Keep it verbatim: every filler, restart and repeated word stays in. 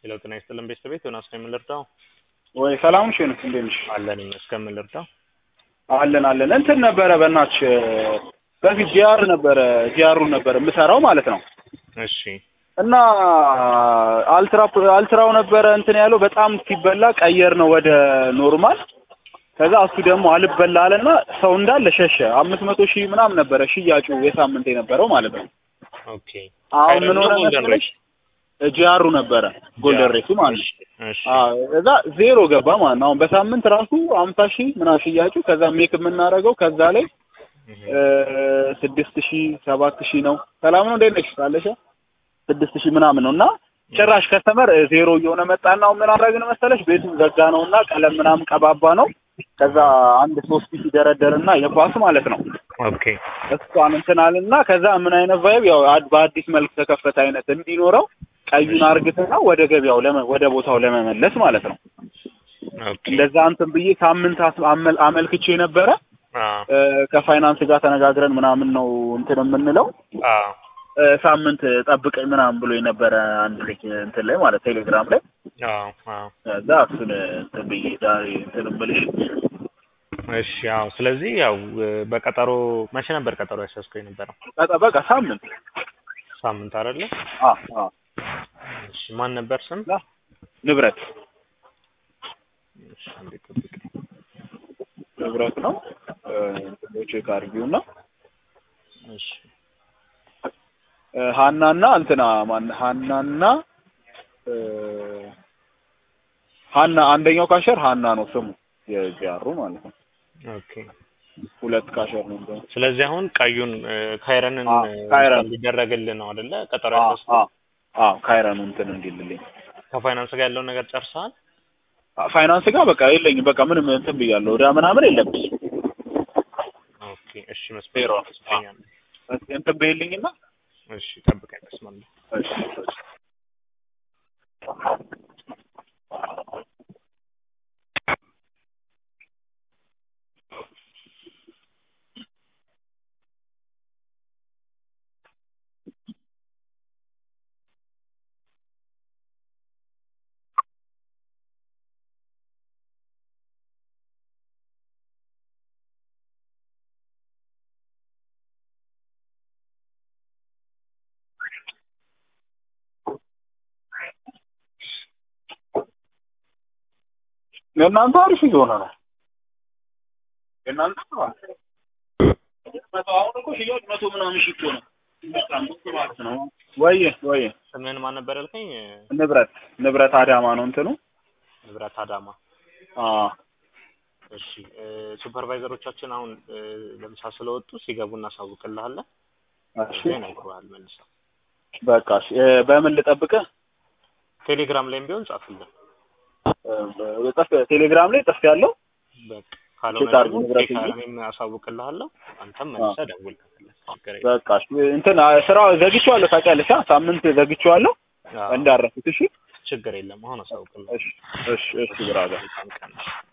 ሄሎትና ይስጥልን ቤተሰቤት ዮናስ ነው የምልርዳው ወይ ሰላም ነሽ ነው እንደምሽ አለን እስከምልርዳው አለን አለን እንትን ነበረ በእናትሽ በፊት ጂአር ነበረ ጂአሩ ነበር የምሰራው ማለት ነው እሺ እና አልትራ አልትራው ነበረ እንትን ያለው በጣም ሲበላ ቀየር ነው ወደ ኖርማል ከዛ እሱ ደግሞ አልበላ አለና ሰው እንዳለ ሸሸ አምስት መቶ ሺህ ምናምን ነበረ ሽያጩ የሳምንት የነበረው ማለት ነው ኦኬ አሁን ምን ሆነ መሰለሽ ጂአሩ ነበረ ጎልደን ሬሱ ማለት ነው አዎ እዛ ዜሮ ገባ ማለት ነው አሁን በሳምንት ራሱ ሃምሳ ሺህ ምናምን ሽያጩ ከዛ ሜክ የምናደርገው ከዛ ላይ ስድስት ሺህ ሰባት ሺህ ነው ሰላም ነው እንደነሽ ታለሽ ስድስት ሺህ ምናምን ነውና ጭራሽ ከስተመር ዜሮ እየሆነ መጣና ምን አደረግን መሰለሽ ቤቱን ዘጋ ነውና ቀለም ምናምን ቀባባ ነው ከዛ አንድ ሶስት ሺህ ደረደርና የኳስ ማለት ነው ኦኬ እሷን እንትናልና ከዛ ምን አይነት ቫይብ ያው በአዲስ መልክ ተከፈተ አይነት እንዲኖረው ቀዩን አርግተና ወደ ገበያው ወደ ቦታው ለመመለስ ማለት ነው ኦኬ እንደዛ አንተም ብዬ ሳምንት አመልክቼ ነበረ ከፋይናንስ ጋር ተነጋግረን ምናምን ነው እንትን የምንለው አዎ ሳምንት ጠብቀኝ ምናምን ብሎ የነበረ አንድ ልጅ እንትን ላይ ማለት ቴሌግራም ላይ አዎ አዎ ከዛ እሱን እንትን ብዬ ዛሬ እንትን ብልሽ እሺ ያው ስለዚህ ያው በቀጠሮ መቼ ነበር ቀጠሮ ያስያዝከው የነበረው ቀጠሮ በቃ ሳምንት ሳምንት አይደለ አዎ አዎ እሺ ማን ነበር ስም ንብረት እሺ አንዴ ጠብቅ ንብረት ነው ቼክ አድርጊውና እሺ ሃናና እንትና ማን ሃናና ሃና አንደኛው ካሸር ሃና ነው ስሙ የጂአሩ ማለት ነው ኦኬ ሁለት ካሸር ነው ስለዚህ አሁን ቀዩን ካይረንን ሊደረግልን ነው አይደለ ቀጠሮ ያስያዝከው አዎ አዎ ካይረኑ እንትን እንዲልልኝ ከፋይናንስ ጋር ያለው ነገር ጨርሰሃል ፋይናንስ ጋር በቃ የለኝም በቃ ምንም እንትን ብያለሁ ወዳ ምናምን የለብኝ ኦኬ እሺ መስፔሮ ስፔኛል እንትን በይልኝና እሺ ጠብቀኝ ተስማማ እሺ የእናንተ አሪፍ እየሆነ ነው የእናንተ አሁን እኮ ሽያጭ መቶ ምናምን ሺህ እኮ ነው በጣም ማለት ነው ወይ ወይ ስምን ማን ነበር ያልከኝ ንብረት ንብረት አዳማ ነው እንትኑ ንብረት አዳማ አዎ እሺ ሱፐርቫይዘሮቻችን አሁን ለምሳ ስለወጡ ሲገቡና ሳውቅልሃለሁ እሺ ነግሯል መልሳ በቃ በምን ልጠብቅህ ቴሌግራም ላይም ቢሆን ጻፍልኝ በጣም ቴሌግራም ላይ ጽፍ ያለው በቃ ካለው ቴሌግራም አሳውቅልሃለሁ አንተም መልሰህ ደውል በቃ እንትን ስራው ዘግቼዋለሁ ታውቂያለሽ ሳምንት ዘግቼዋለሁ እንዳረፍኩት እሺ ችግር የለም አሁን አሳውቅልሃለሁ እሺ እሺ እሺ ብራዳ